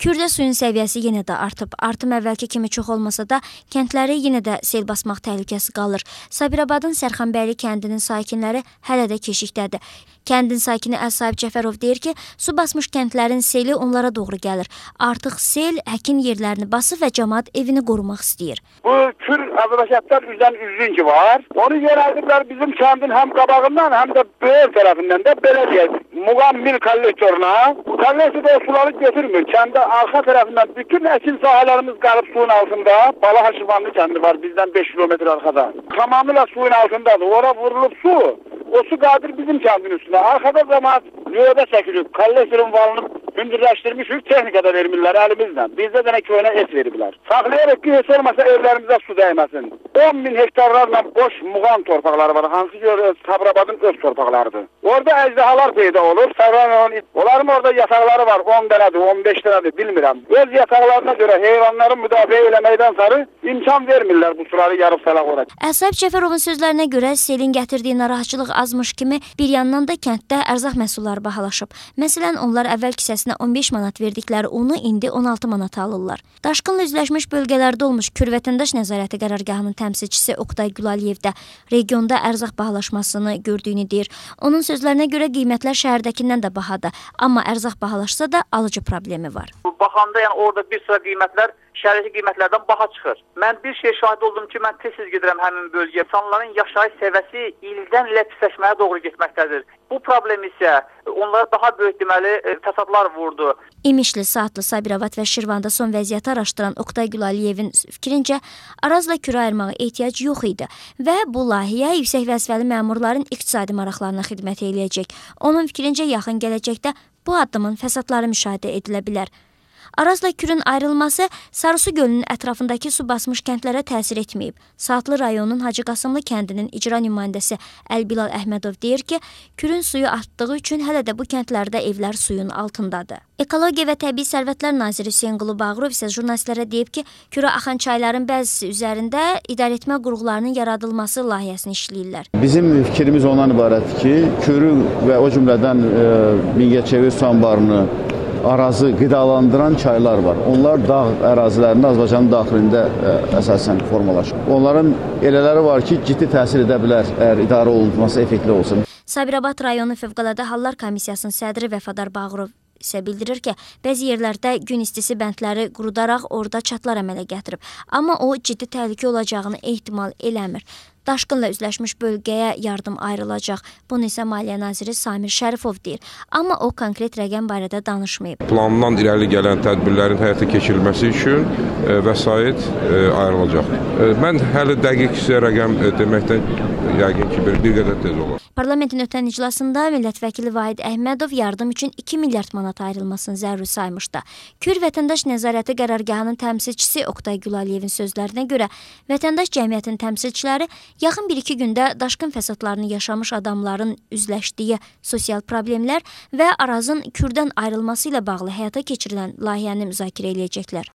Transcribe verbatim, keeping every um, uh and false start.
Kürdə suyun səviyyəsi yenə də artıb. Artım əvvəlki kimi çox olmasa da, kəndləri yenə də sel basmaq təhlükəsi qalır. Sabirabadın Sərxanbəyli kəndinin sakinləri hələ də keşikdədir. Kəndin sakini Əsahib Cəfərov deyir ki, su basmış kəndlərin seli onlara doğru gəlir. Artıq sel həkin yerlərini basıb və cəmaət evini qorumaq istəyir. Bu Kür Azərbaycanlar üzdən üzünki var. Onu yönəldiblər bizim kəndin həm qabağından, həm də böyür tərəfindən də belə deyək. Muğam mil kollektoruna. Kollektor da suları götürmür. Kəndə arxa tərəfindən bütün əkin sahələrimiz qalıb suyun altında. Balaha Şivanlı kəndi var bizdən beş kilometr arxada. Tamamilə suyun altındadır. Ora vurulub su. O su qadir bizim kəndin üstünə. Arxada cəmaət növbə çəkilib. Kollektorun valını hündürləşdirmişik. Texnikada vermirlər əlimizlə. Bizdə dənə köynə et veriblər. Saxlayarıq ki, heç olmasa evlərimizə su dəyməsin. on min hektarlarla boş muğam torpaqları var. Hansı ki, Sabirabadın öz torpaqlarıdır. Orada əjdahalar peyda olur. Onların orada yataqları var. on dənədir, on beş dənədir, bilmirəm. Öz yataqlarına görə heyvanların müdafiə eləməkdən sarı imkan vermirlər bu suları yarıb salaq orada. Əsahib Cəfərovun sözlərinə görə selin gətirdiyi narahatçılıq azmış kimi bir yandan da kənddə ərzaq məhsulları bahalaşıb. Məsələn, onlar əvvəl kisəsinə on beş manat verdikləri unu indi on altı manata alırlar. Daşqınla üzləşmiş bölgələrdə olmuş Kür Vətəndaş Nəzarəti qərargahının təmsilçisi Oqtay Gülaliyev də regionda ərzaq bahalaşmasını gördüyünü deyir. Onun sözlərinə görə qiymətlər şəhərdəkindən də bahadır, amma ərzaq bahalaşsa da alıcı problemi var. Baxanda yəni orada bir sıra qiymətlər şəhərdəki qiymətlərdən baha çıxır. Mən bir şey şahid oldum ki, mən tez-tez gedirəm həmin bölgəyə. İnsanların yaşayış səviyyəsi ildən ilə pisləşməyə doğru getməkdədir. Bu problem isə onlara daha böyük deməli fəsadlar vurdu. İmişli, Saatlı, Sabirabad və Şirvanda son vəziyyəti araşdıran Oqtay Gülaliyevin fikrincə Arazla Kürə ayırmağa ehtiyac yox idi və bu layihə yüksək vəzifəli məmurların iqtisadi maraqlarına xidmət eləyəcək. Onun fikrincə yaxın gələcəkdə bu addımın fəsadları müşahidə edilə bilər. Arazla Kürün ayrılması Sarısu gölünün ətrafındakı su basmış kəndlərə təsir etməyib. Saatlı rayonunun Hacı Qasımlı kəndinin icra nümayəndəsi Əlbilal Əhmədov deyir ki, Kürün suyu artdığı üçün hələ də bu kəndlərdə evlər suyun altındadır. Ekologiya və Təbii Sərvətlər naziri Hüseynqulu Bağırov isə jurnalistlərə deyib ki, Kürə axan çayların bəzisi üzərində idarəetmə qurğularının yaradılması layihəsini işləyirlər. Bizim fikrimiz ondan ibarətdir ki, Kürü və o cümlədən e, Mingəçevir su anbarını arazı qidalandıran çaylar var. Onlar dağ ərazilərində Azərbaycanın daxilində ə, əsasən formalaşır. Onların elələri var ki, ciddi təsir edə bilər əgər idarə olunması effektli olsun. Sabirabad rayonu Fövqəladə Hallar Komissiyasının sədri Vəfadar Bağırov isə bildirir ki, bəzi yerlərdə gün istisi bəndləri qurudaraq orada çatlar əmələ gətirib. Amma o ciddi təhlükə olacağını ehtimal eləmir. Daşqınla üzləşmiş bölgəyə yardım ayrılacaq. Bunu isə Maliyyə naziri Samir Şərifov deyir. Amma o konkret rəqəm barədə danışmayıb. Plandan irəli gələn tədbirlərin həyata keçirilməsi üçün e, vəsait e, ayrılacaq. E, mən hələ dəqiq sizə rəqəm e, deməkdən yəqin ki, bir, bir qədər tez olur. Parlamentin ötən iclasında millət vəkili Vahid Əhmədov yardım üçün iki milyard manat ayrılmasını zəruri saymışdı. Kür Vətəndaş Nəzarəti qərargahının təmsilçisi Oqtay Gülaliyevin sözlərinə görə vətəndaş cəmiyyətinin təmsilçiləri yaxın bir-iki gündə daşqın fəsadlarını yaşamış adamların üzləşdiyi sosial problemlər və Arazın Kürdən ayrılması ilə bağlı həyata keçirilən layihəni müzakirə eləyəcəklər.